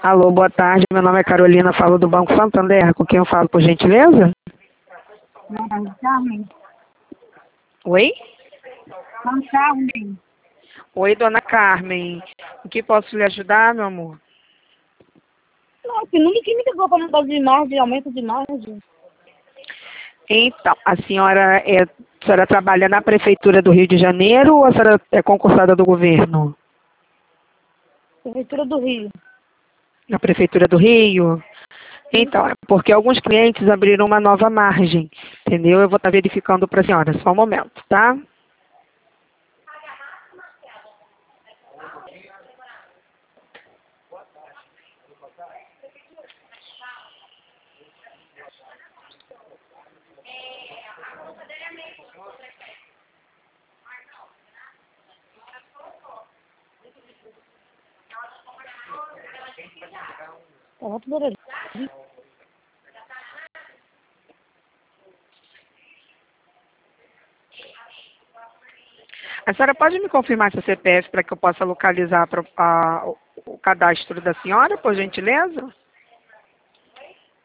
Alô, boa tarde. Meu nome é Carolina, falo do Banco Santander. Com quem eu falo, por gentileza? Não, Carmen. Oi? Não, Carmen. Oi, dona Carmen. O que posso lhe ajudar, meu amor? Não, que ninguém me ligou para mudar de margem, aumento de margem. Então, a senhora trabalha na Prefeitura do Rio de Janeiro ou a senhora é concursada do governo? Prefeitura do Rio. Na Prefeitura do Rio? Então, é porque alguns clientes abriram uma nova margem, entendeu? Eu vou estar verificando para a senhora, só um momento, tá? Tava tudo ali. A senhora pode me confirmar seu CPF para que eu possa localizar o cadastro da senhora, por gentileza?